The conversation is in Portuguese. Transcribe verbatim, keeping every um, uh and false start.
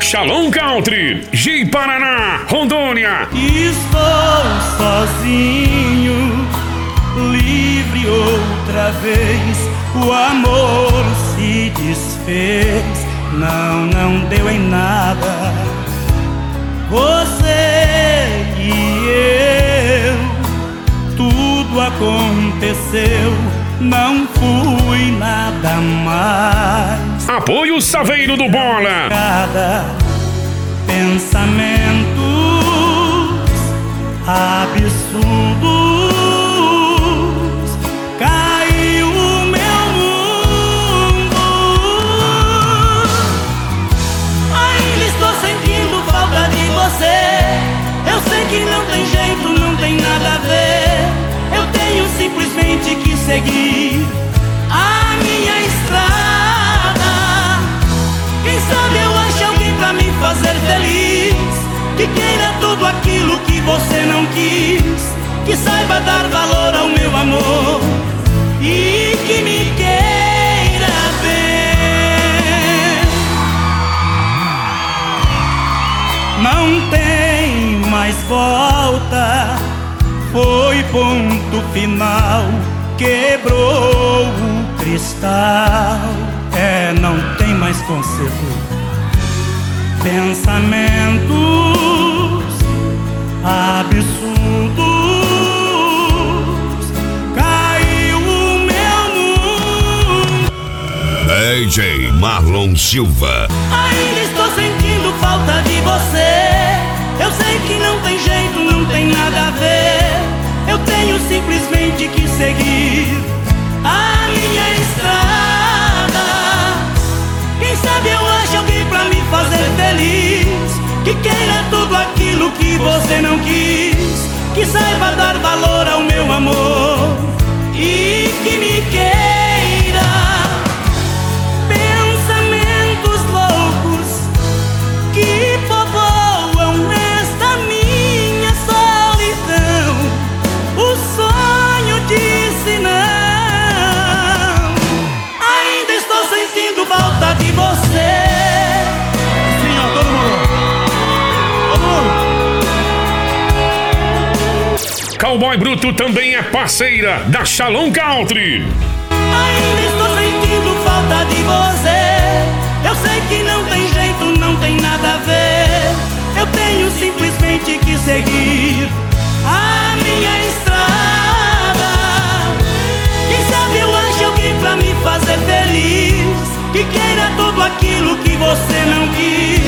Shalom Country, Ji Paraná, Rondônia. Estou sozinho, livre outra vez. O amor se desfez, não, não deu em nada. Você e eu, tudo aconteceu, não fui nada mais. Apoio Saveiro do Bola. Cada pensamentos absurdos, caiu o meu mundo. Ainda estou sentindo falta de você. Eu sei que não tem jeito, não tem nada a ver. Eu tenho simplesmente que seguir a minha estrada. Quem sabe eu acho alguém pra me fazer feliz, que queira tudo aquilo que você não quis, que saiba dar valor ao meu amor e que me queira bem. Não tem mais volta, foi ponto final, quebrou o cristal. É, não tem mais conserto. Pensamentos absurdos, caiu o meu mundo. D J Marlon Silva. Ainda estou sentindo falta de você. Eu sei que não tem jeito, não tem nada a ver. Eu tenho simplesmente que seguir a minha estrada. Quem sabe eu acho alguém pra me fazer feliz, que queira tudo aquilo que você não quis, que saiba dar valor ao meu amor e que me queira. Pensamentos loucos que povoam esta minha solidão. O sonho disse não. Ainda estou sentindo falta de você. Sim, ó, todo mundo. Todo mundo. Cowboy Bruto também é parceira da Shalom Country. Ainda estou sentindo falta de você. Eu sei que não tem jeito, não tem nada a ver. Eu tenho simplesmente que seguir a minha estrada. Quem sabe eu acho alguém pra me fazer feliz, que queira tudo aquilo que você não quis,